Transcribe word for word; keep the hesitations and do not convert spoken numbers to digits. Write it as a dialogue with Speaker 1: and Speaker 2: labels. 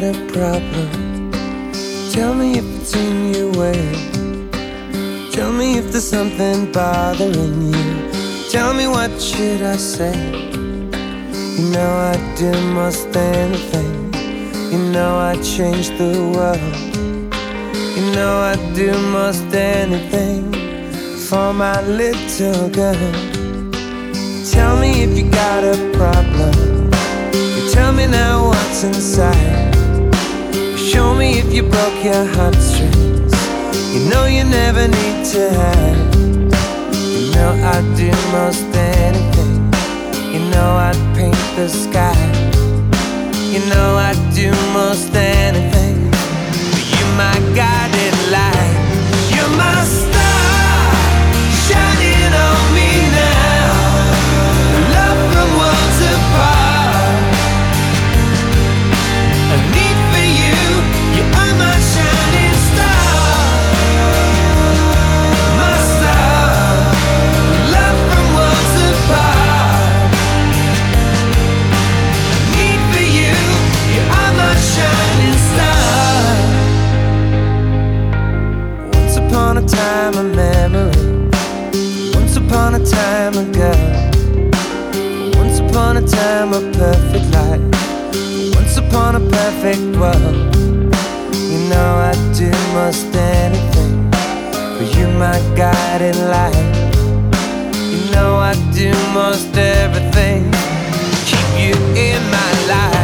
Speaker 1: a problem. Tell me if it's in your way. Tell me if there's something bothering you. Tell me, what should I say? You know I'd do most anything. You know I'd change the world. You know I'd do most anything for my little girl. Tell me if you got a problem. You tell me now what's inside. Show me if you broke your heartstrings. You know you never need to hide. You know I'd do most anything. You know I'd paint the sky. You know I'd do most anything. You my guiding light. You're my star, shining on me now. Love from worlds apart. A need for you. You are my shining star. My star. Love from worlds apart. A need for you. You are my shining star. Once upon a time, a memory. Once upon a time, a girl. Once upon a time, a perfect life. Once upon a perfect world. You know I'd do most anything for you, my guiding light. You know I'd do most everything, keep you in my life.